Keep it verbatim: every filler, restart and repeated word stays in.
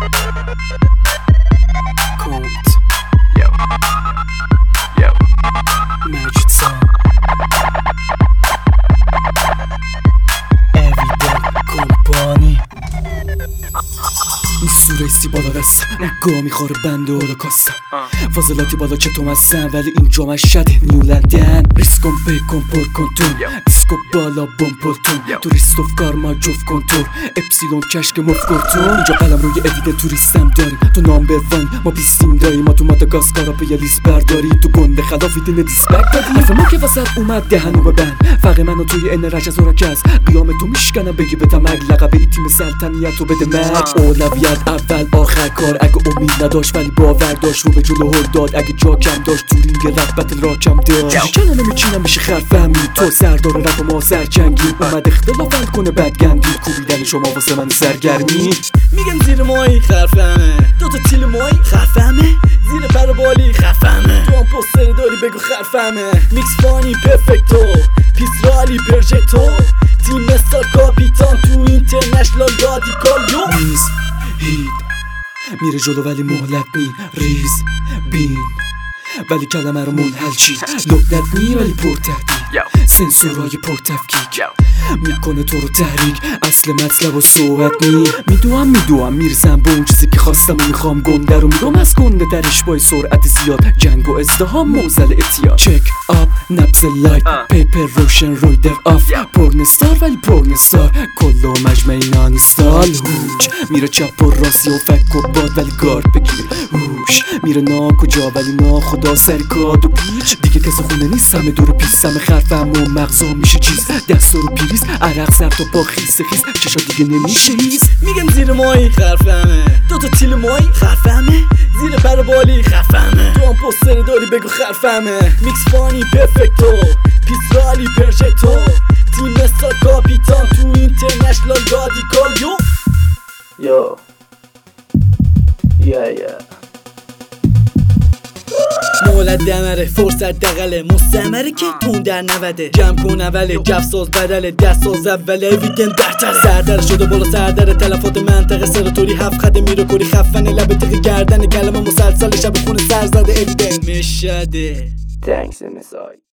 Colt. Yo. Yo. Magic Sound. Evident Company. این سورستی بالا دستم نگاه میخوره بنده هولوکاستم فاضلاتی بالا چطوم هستم ولی این جامعه شده نیولندن ریسکم پیکن پر کنتون دیسکو بالا بوم پلتون توریستوف کارما جفت کنتور اپسیلون کشک مف کرتون اینجا قلم روی اویده توریستم داریم تو نامبر وان ما بیستیم داریم ما تو ماداگاسکارا به یه لیست برداری تو گنده خلافی دل دیسپک دادی حرف ما که واسط اومد دهنو ببند فقه منو توی ان رجز و رکز بیام تو میشکنم بگی به تمگ لقب ای تیم سلطنیت رو بده مک اولویت اول آخر کار اگه امید نداشت ولی باور داشت رو به جلو هر داد اگه جا کم داشت تو رینگ رپ بتل را کم داشت کلمه میچینم میشه خر فهمی تو سردار رپ و ما سرجنگی اومد اختلافل کنه بدگندی کوبیدن شما واسه من سرگرمی میگن زیر مایی خرفمه دوتا تیل مایی خرفمه زیر پر بالی خرفمه تو هم پوستر داری بگو خرفمه میکس فانی پرفکتو پیس رالی پرژکتو تیم استار کاپیتان تو اینترنشنال رادیکال یو ریز هید میره جلو ولی مهلت نی ریز بین ولی کلمه رو منحل چید لکنت نی ولی پرتهدید سنسورهای پرتفکیک میکنه تو رو تحریک اصل مطلب و صحبت نی میدوام میدوام میرسم به اون چیزی که خواستم و میخوام گنده رو میگم از گنده درش با سرعت زیاد جنگ و ازدهام موزل اتیاد چک آپ نبز لایت پیپر روشن رویدر آف پورنستار ولی پورنستار کلو مجمعی نانستال هوچ میره چپ و راستی و فک و باد ولی گارد بگیر هوش میره نا کجا ولی نا خدا سری کاد و پیچ دیگه کس خونه نیست همه دور پیستم خرفم و مغزا میشه چیز دست رو پیریز عرق سر تا پا خیس خیس چشا دیگه نمیشه هیز میگن زیر مایی خرفمه دوتا تیل مایی خرفمه زیر پر بالی خرفمه تو هم پوستر داری بگو خرفمه میکس فانی پرفکتو پیس رالی پرژکتو تیم استار کاپیتان تو اینترنشنال رادیکال یو یا یا یا مولد دمره فرصت دقله مستمره که تون در نوده جمع کن اوله جفساز بدله دستاز اوله ویکند برتر سردر شده بالا سردر تلفات منطقه سراتوری هفت خده میره کوری خفنه لبه تقی گردن کلمه مسلسل شب خونه سر زده اویدن مشده تنکس مسای